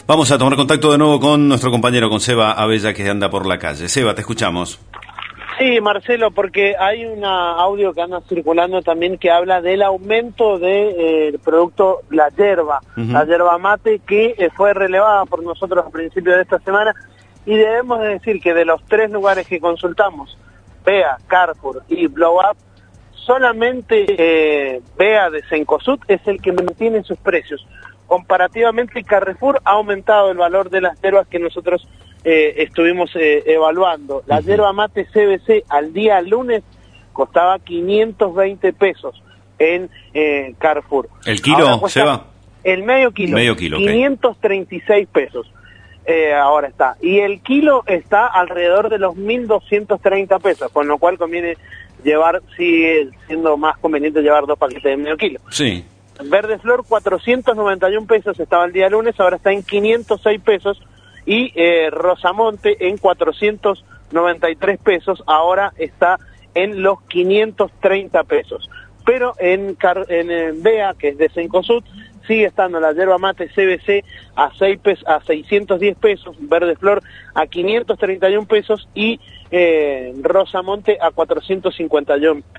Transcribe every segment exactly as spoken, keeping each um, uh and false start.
Vamos a tomar contacto de nuevo con nuestro compañero, con Seba Abella, que anda por la calle. Seba, te escuchamos. Sí, Marcelo, porque hay un audio que anda circulando también que habla del aumento del de, eh, producto, la yerba, uh-huh. la yerba mate, que eh, fue relevada por nosotros a principios de esta semana, y debemos de decir que de los tres lugares que consultamos, Bea, Carrefour y Blow Up, solamente eh, Bea de Cencosud es el que mantiene sus precios. Comparativamente, Carrefour ha aumentado el valor de las hierbas que nosotros eh, estuvimos eh, evaluando. La uh-huh. yerba mate C B C al día lunes costaba quinientos veinte pesos en eh, Carrefour. ¿El kilo, Seba? El medio kilo, medio kilo quinientos treinta y seis pesos. Eh, ahora está. Y el kilo está alrededor de los mil doscientos treinta pesos, con lo cual conviene llevar, sigue siendo más conveniente llevar dos paquetes de medio kilo. Sí. Verde Flor, cuatrocientos noventa y un pesos, estaba el día lunes, ahora está en quinientos seis pesos, y eh, Rosamonte en cuatrocientos noventa y tres pesos, ahora está en los quinientos treinta pesos. Pero en, Car en, en Bea, que es de Cencosud, sigue estando la yerba mate C B C a, seis pes a seiscientos diez pesos, Verde Flor a quinientos treinta y un pesos y eh, Rosamonte a cuatrocientos cincuenta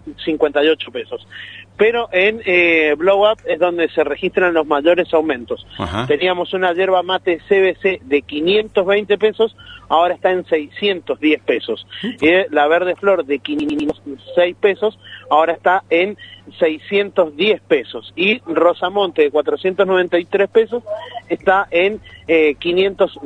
y ocho pesos. Pero en eh, Blow Up es donde se registran los mayores aumentos. Ajá. Teníamos una yerba mate C B C de quinientos veinte pesos, ahora está en seiscientos diez pesos. Y la Verde Flor de quinientos seis pesos, ahora está en seiscientos diez pesos. Y Rosamonte de cuatrocientos noventa y tres pesos está en eh, quinientos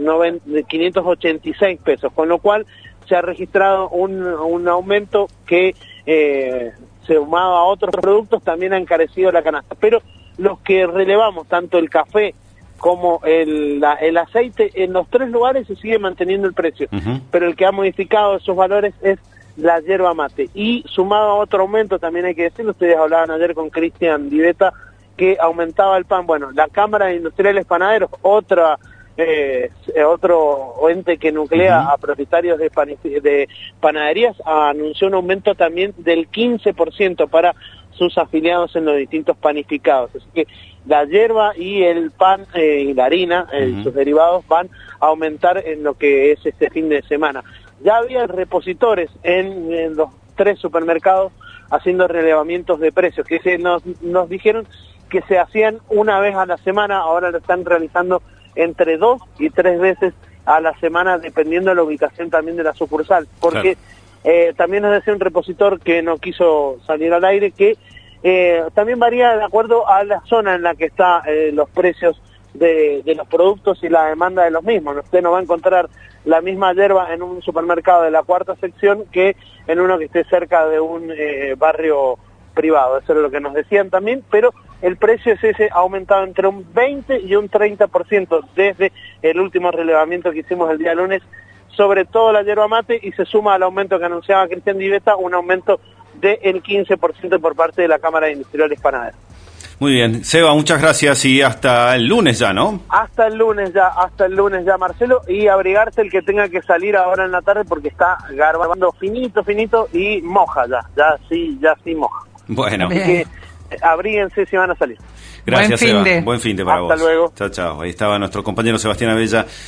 ochenta y seis pesos, con lo cual se ha registrado un, un aumento que eh, sumado a otros productos también ha encarecido la canasta. Pero los que relevamos, tanto el café como el, la, el aceite, en los tres lugares se sigue manteniendo el precio, uh-huh. pero el que ha modificado esos valores es la yerba mate. Y sumado a otro aumento, también hay que decirlo, ustedes hablaban ayer con Cristian Diveta, que aumentaba el pan. Bueno, la Cámara de Industriales Panaderos, otra eh, otro ente que nuclea uh-huh. a propietarios de, pan de panaderías, anunció un aumento también del quince por ciento para sus afiliados en los distintos panificados. Así que la yerba y el pan eh, y la harina, eh, uh-huh. sus derivados, van a aumentar en lo que es este fin de semana. Ya había repositores en, en los tres supermercados haciendo relevamientos de precios, que se nos, nos dijeron que se hacían una vez a la semana, ahora lo están realizando entre dos y tres veces a la semana, dependiendo de la ubicación también de la sucursal, porque claro. eh, también nos decía un repositor que no quiso salir al aire, que eh, también varía de acuerdo a la zona en la que están eh, los precios de, de los productos y la demanda de los mismos. Usted no va a encontrar la misma yerba en un supermercado de la cuarta sección que en uno que esté cerca de un eh, barrio privado. Eso es lo que nos decían también, pero el precio es ese, ha aumentado entre un veinte y un treinta por ciento desde el último relevamiento que hicimos el día lunes, sobre todo la yerba mate, y se suma al aumento que anunciaba Cristian Diveta, un aumento del quince por ciento por parte de la Cámara de Industriales Panaderos. Muy bien, Seba, muchas gracias, y hasta el lunes ya, ¿no? Hasta el lunes ya, hasta el lunes ya, Marcelo, y abrigarse el que tenga que salir ahora en la tarde porque está garbando finito, finito y moja ya, ya sí, ya sí moja. Bueno. Así que abríguense si van a salir. Gracias, Buen Seba. fin de. Buen fin de para Hasta vos. luego. Chao, chao. Ahí estaba nuestro compañero Sebastián Abella.